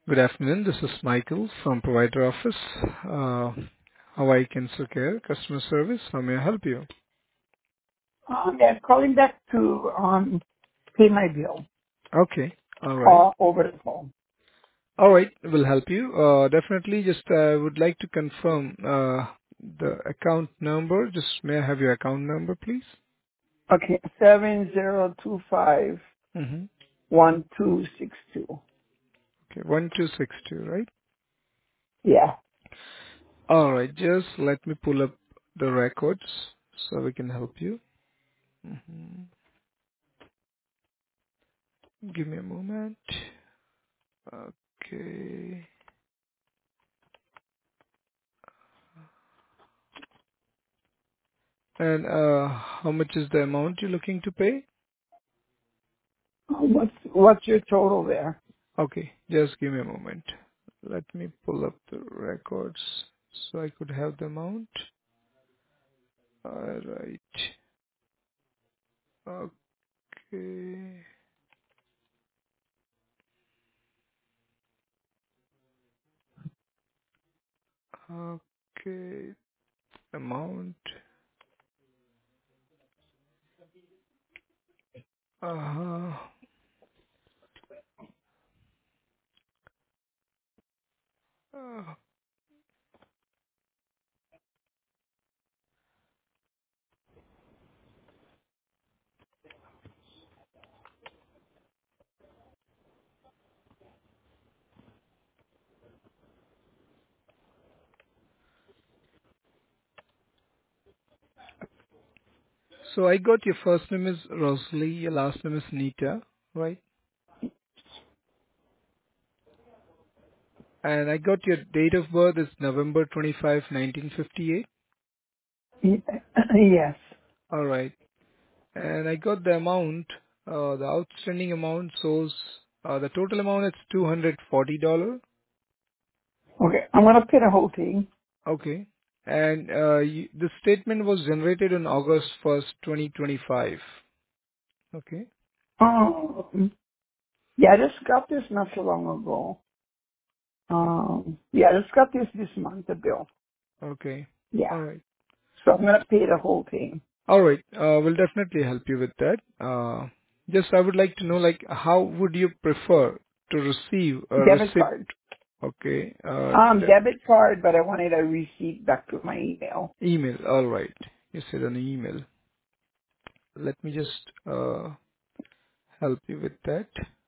Good afternoon. This is Michael from Provider Office, Hawaii Cancer Care Customer Service. How may I help you? Yeah, calling back to pay my bill Okay. All right. over the phone. All right. We'll help you. Definitely. Just would like to confirm the account number. Just may I have your account number, please? Okay, 7025 Mm-hmm. 1262. Okay. 1262, right? Yeah. All right. Just let me pull up the records so we can help you. hmm Give me a moment. Okay. And how much is the amount you're looking to pay? What's your total there? Okay, just give me a moment. Let me pull up the records so I could have the amount. Alright. Okay. Okay. Amount. Uh, uh, so I got your first name is Rosalie, your last name is Nita, right? And I got your date of birth is November 25, 1958. Yes. Alright. And I got the amount, the outstanding amount shows, the total amount is $240. Okay, I'm gonna pay the whole thing. Okay. And the statement was generated on August 1st, 2025. Okay. Yeah, I just got this not so long ago. Yeah, I just got this month, the bill. Okay. Yeah. All right. So I'm gonna pay the whole thing. All right. We'll definitely help you with that. Just I would like to know, like, how would you prefer to receive a Debit receipt? card. Okay. Debit card, but I wanted a receipt back to my email. Email. All right. You said an email. Let me just help you with that.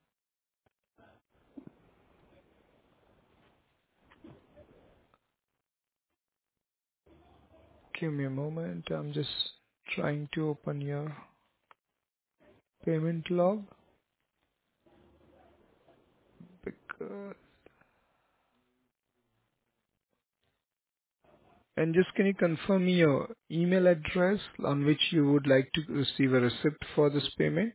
Give me a moment. I'm just trying to open your payment log because, and just can you confirm me your email address on which you would like to receive a receipt for this payment?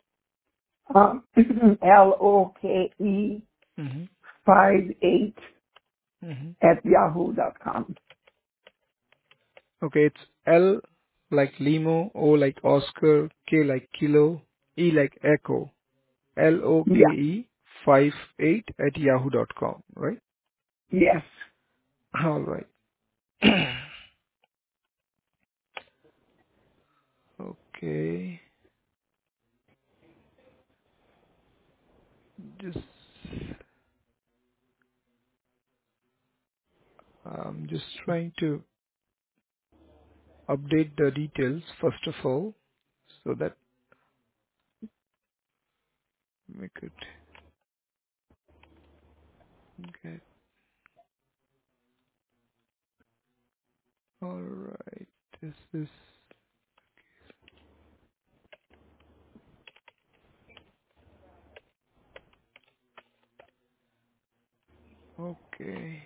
LOKE Mm-hmm. 58 Mm-hmm. at yahoo.com. Okay, it's L like Limo, O like Oscar, K like Kilo, E like Echo, Yeah. LOKE 58 at yahoo.com, right? Yes. All right. Okay. Just I'm just trying to update the details first of all, so that we could get. All right. This is okay.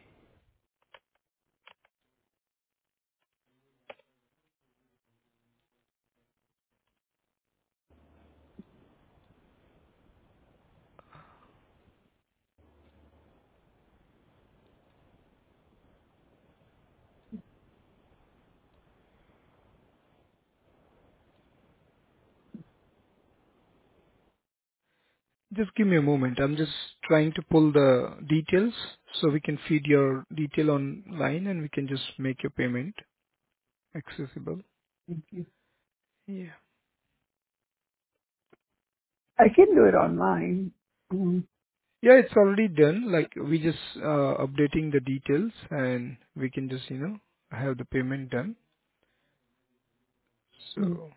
Just give me a moment. I'm just trying to pull the details so we can feed your detail online and we can just make your payment accessible. Thank you. Yeah. I can do it online. Mm. Yeah, it's already done. Like we just updating the details and we can just, have the payment done. Mm. So,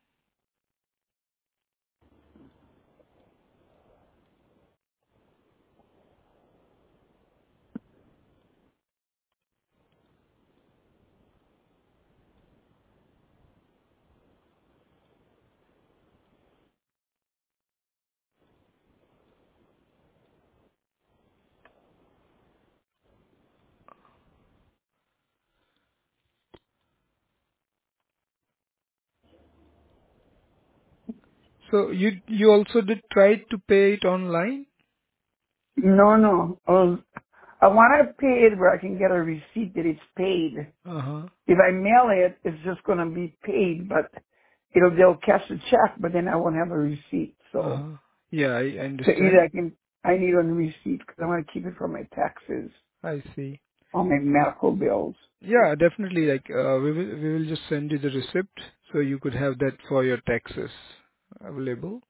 so you also did try to pay it online? No, no. I want to pay it where I can get a receipt that it's paid. Uh-huh. If I mail it, it's just going to be paid, but they'll cash the check, but then I won't have a receipt. So, Uh-huh. Yeah, I so either understand. I need a receipt because I want to keep it for my taxes I see. or my medical bills. Yeah, definitely. Like, we will just send you the receipt so you could have that for your taxes available.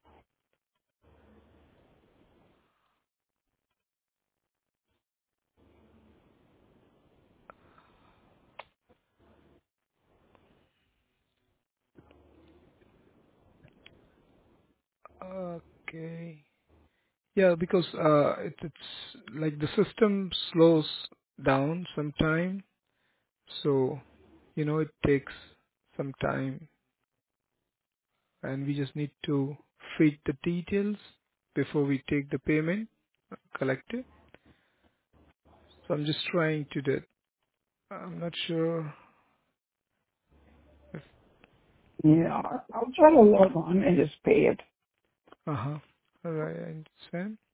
Okay. Yeah, because it's like the system slows down sometime, so it takes some time, and we just need to feed the details before we take the payment collected. So I'm just trying to do it. I'm not sure if. Yeah, I'll try to log on and just pay it. Uh-huh. All right, I understand.